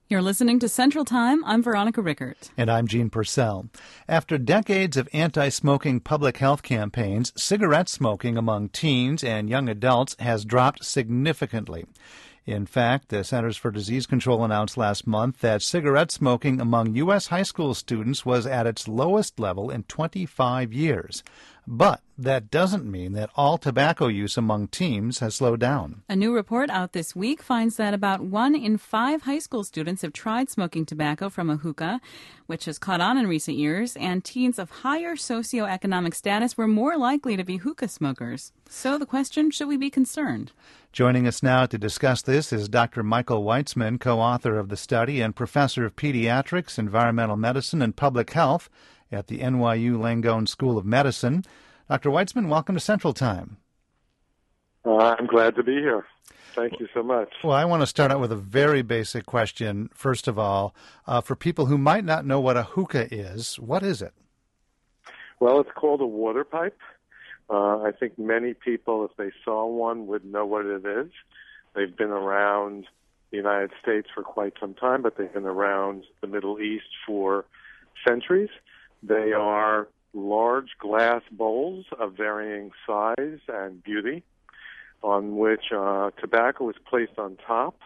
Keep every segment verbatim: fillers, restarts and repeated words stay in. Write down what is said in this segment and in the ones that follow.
You're listening to Central Time. I'm Veronica Rickert. And I'm Gene Purcell. After decades of anti-smoking public health campaigns, cigarette smoking among teens and young adults has dropped significantly. In fact, the Centers for Disease Control announced last month that cigarette smoking among U S high school students was at its lowest level in twenty-five years. But that doesn't mean that all tobacco use among teens has slowed down. A new report out this week finds that about one in five high school students have tried smoking tobacco from a hookah, which has caught on in recent years, and teens of higher socioeconomic status were more likely to be hookah smokers. So the question, should we be concerned? Joining us now to discuss this is Doctor Michael Weitzman, co-author of the study and professor of pediatrics, environmental medicine, and public health at the N Y U Langone School of Medicine. Doctor Weitzman, welcome to Central Time. Uh, I'm glad to be here. Thank you so much. Well, I want to start out with a very basic question. First of all, uh, for people who might not know what a hookah is, what is it? Well, it's called a water pipe. Uh, I think many people, if they saw one, would know what it is. They've been around the United States for quite some time, but they've been around the Middle East for centuries. They are large glass bowls of varying size and beauty on which uh, tobacco is placed on top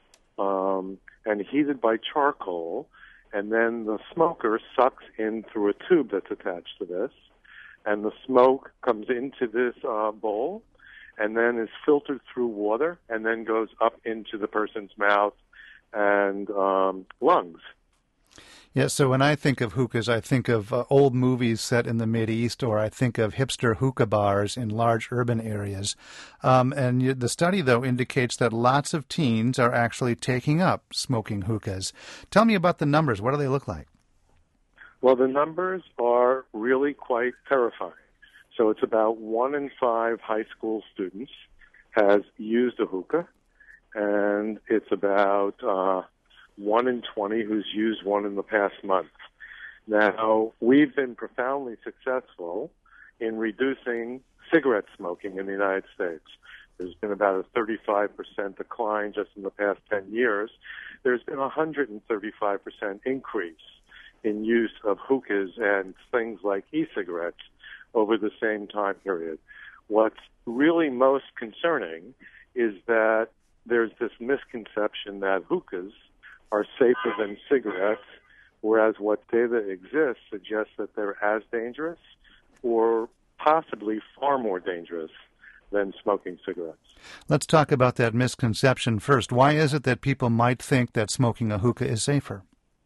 um, and heated by charcoal, and then the smoker sucks in through a tube that's attached to this, and the smoke comes into this uh, bowl and then is filtered through water and then goes up into the person's mouth and um, lungs. Yeah, so when I think of hookahs, I think of uh, old movies set in the Mideast, or I think of hipster hookah bars in large urban areas. Um, and you, the study, though, indicates that lots of teens are actually taking up smoking hookahs. Tell me about the numbers. What do they look like? Well, the numbers are really quite terrifying. So it's about one in five high school students has used a hookah, and it's about uh, one in twenty who's used one in the past month. Now, we've been profoundly successful in reducing cigarette smoking in the United States. There's been about a thirty-five percent decline just in the past ten years. There's been a one hundred thirty-five percent increase in use of hookahs and things like e-cigarettes over the same time period. What's really most concerning is that there's this misconception that hookahs are safer than cigarettes, whereas what data exists suggests that they're as dangerous or possibly far more dangerous than smoking cigarettes. Let's talk about that misconception first. Why is it that people might think that smoking a hookah is safer?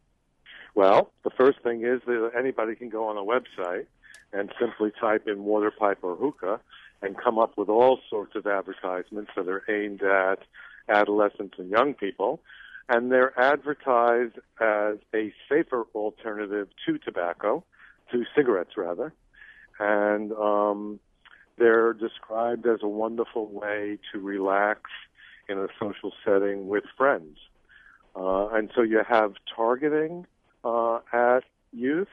Well, the first thing is that anybody can go on a website and simply type in water pipe or hookah and come up with all sorts of advertisements that are aimed at adolescents and young people. And they're advertised as a safer alternative to tobacco, to cigarettes rather. And um, they're described as a wonderful way to relax in a social setting with friends. Uh, and so you have targeting uh, at youth,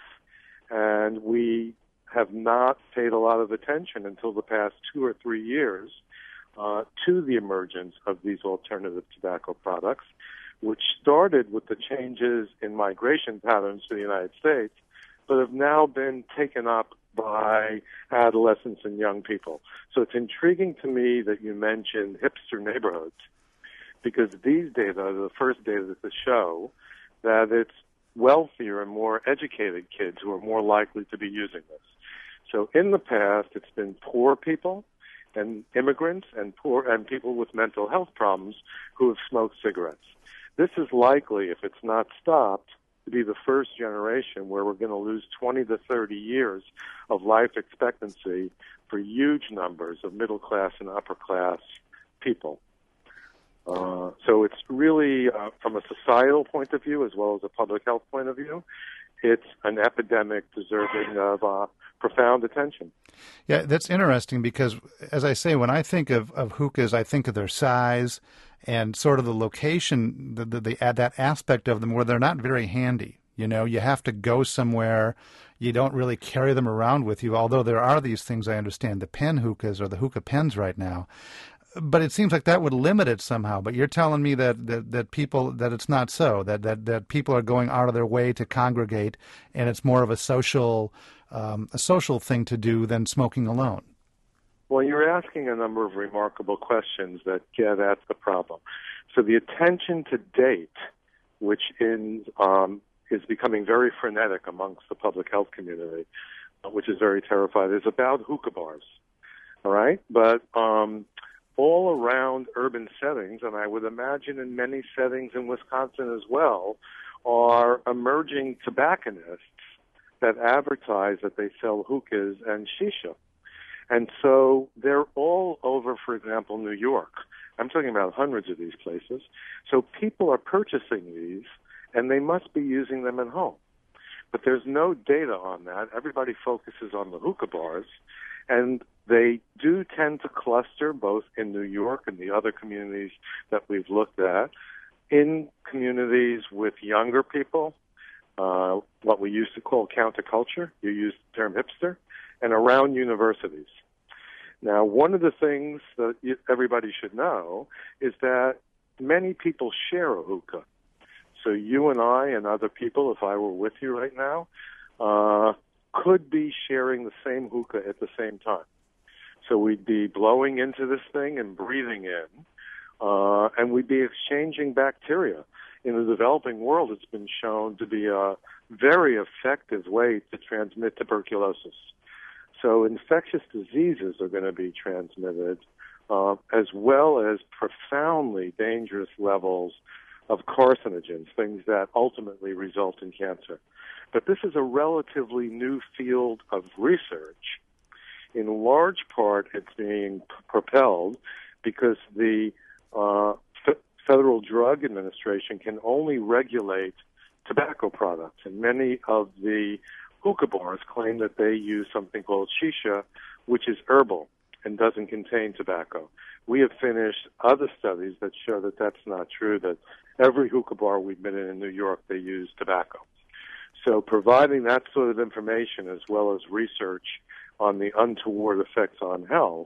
and we have not paid a lot of attention until the past two or three years uh, to the emergence of these alternative tobacco products, which started with the changes in migration patterns to the United States, but have now been taken up by adolescents and young people. So it's intriguing to me that you mentioned hipster neighborhoods, because these data are the first data to show that it's wealthier and more educated kids who are more likely to be using this. So in the past, it's been poor people and immigrants and poor and people with mental health problems who have smoked cigarettes. This is likely, if it's not stopped, to be the first generation where we're going to lose twenty to thirty years of life expectancy for huge numbers of middle-class and upper-class people. Uh, so it's really, uh, from a societal point of view as well as a public health point of view, it's an epidemic deserving of uh, profound attention. Yeah, that's interesting because, as I say, when I think of, of hookahs, I think of their size and sort of the location, the, the, the that aspect of them where they're not very handy. You know, you have to go somewhere. You don't really carry them around with you, although there are these things, I understand, the pen hookahs or the hookah pens right now. But it seems like that would limit it somehow. But you're telling me that, that, that people that it's not so, that, that, that people are going out of their way to congregate, and it's more of a social um, a social thing to do than smoking alone. Well, you're asking a number of remarkable questions that get at the problem. So the attention to date, which in, um, is becoming very frenetic amongst the public health community, which is very terrified, is about hookah bars. All right? But um, all around urban settings, and I would imagine in many settings in Wisconsin as well, are emerging tobacconists that advertise that they sell hookahs and shisha. And so they're all over, for example, New York. I'm talking about hundreds of these places. So people are purchasing these, and they must be using them at home. But there's no data on that. Everybody focuses on the hookah bars, and they do tend to cluster both in New York and the other communities that we've looked at, in communities with younger people, uh, what we used to call counterculture, you used the term hipster, and around universities. Now, one of the things that everybody should know is that many people share a hookah. So you and I and other people, if I were with you right now, uh, could be sharing the same hookah at the same time. So we'd be blowing into this thing and breathing in, uh, and we'd be exchanging bacteria. In the developing world, it's been shown to be a very effective way to transmit tuberculosis. So infectious diseases are going to be transmitted, uh, as well as profoundly dangerous levels of carcinogens, things that ultimately result in cancer. But this is a relatively new field of research. In large part, it's being p- propelled because the uh, F- Federal Drug Administration can only regulate tobacco products, and many of the hookah bars claim that they use something called shisha, which is herbal and doesn't contain tobacco. We have finished other studies that show that that's not true, that every hookah bar we've been in in New York, they use tobacco. So providing that sort of information as well as research on the untoward effects on health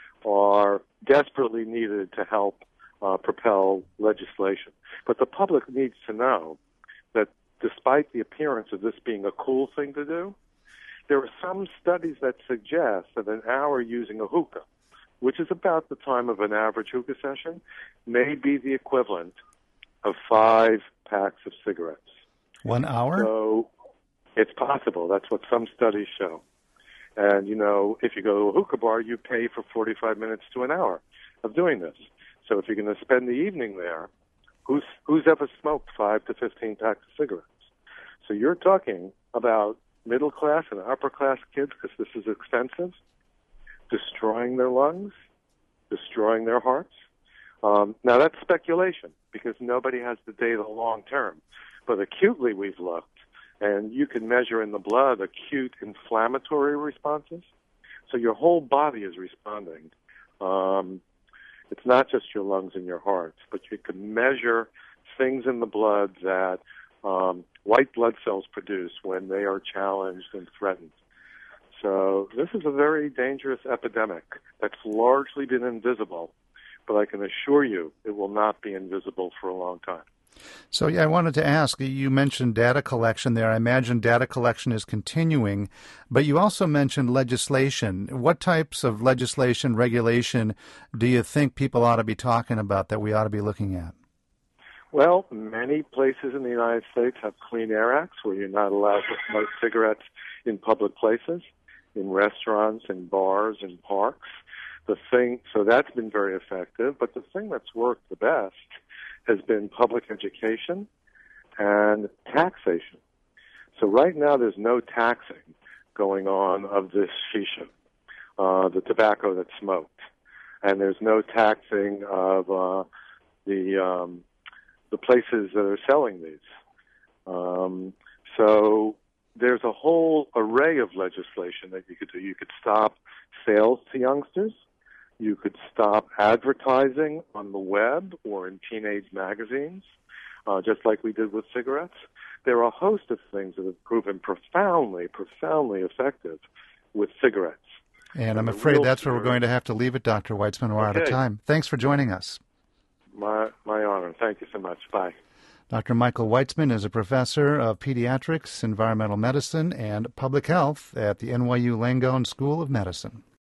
are desperately needed to help uh, propel legislation. But the public needs to know that despite the appearance of this being a cool thing to do, there are some studies that suggest that an hour using a hookah, which is about the time of an average hookah session, may be the equivalent of five packs of cigarettes. One hour? So it's possible. That's what some studies show. And, you know, if you go to a hookah bar, you pay for forty-five minutes to an hour of doing this. So if you're going to spend the evening there, who's who's ever smoked five to fifteen packs of cigarettes? So you're talking about middle-class and upper-class kids, because this is expensive, destroying their lungs, destroying their hearts. Um, now, that's speculation, because nobody has the data long-term. But acutely, we've looked, and you can measure in the blood acute inflammatory responses. So your whole body is responding. Um, it's not just your lungs and your heart, but you can measure things in the blood that um, white blood cells produce when they are challenged and threatened. So this is a very dangerous epidemic that's largely been invisible, but I can assure you it will not be invisible for a long time. So, yeah, I wanted to ask, you mentioned data collection there. I imagine data collection is continuing, but you also mentioned legislation. What types of legislation, regulation do you think people ought to be talking about, that we ought to be looking at? Well, many places in the United States have Clean Air Acts where you're not allowed to smoke cigarettes in public places, in restaurants and bars and parks. The thing, so that's been very effective, but the thing that's worked the best has been public education and taxation. So right now there's no taxing going on of this shisha, uh, the tobacco that's smoked. And there's no taxing of uh, the um, the places that are selling these. Um, so there's a whole array of legislation that you could do. You could stop sales to youngsters. You could stop advertising on the web or in teenage magazines, uh, just like we did with cigarettes. There are a host of things that have proven profoundly, profoundly effective with cigarettes. And I'm the afraid real that's where we're fear- going to have to leave it, Doctor Weitzman. We're out of Okay. time. Thanks for joining us. My, my honor. Thank you so much. Bye. Doctor Michael Weitzman is a professor of pediatrics, environmental medicine, and public health at the N Y U Langone School of Medicine.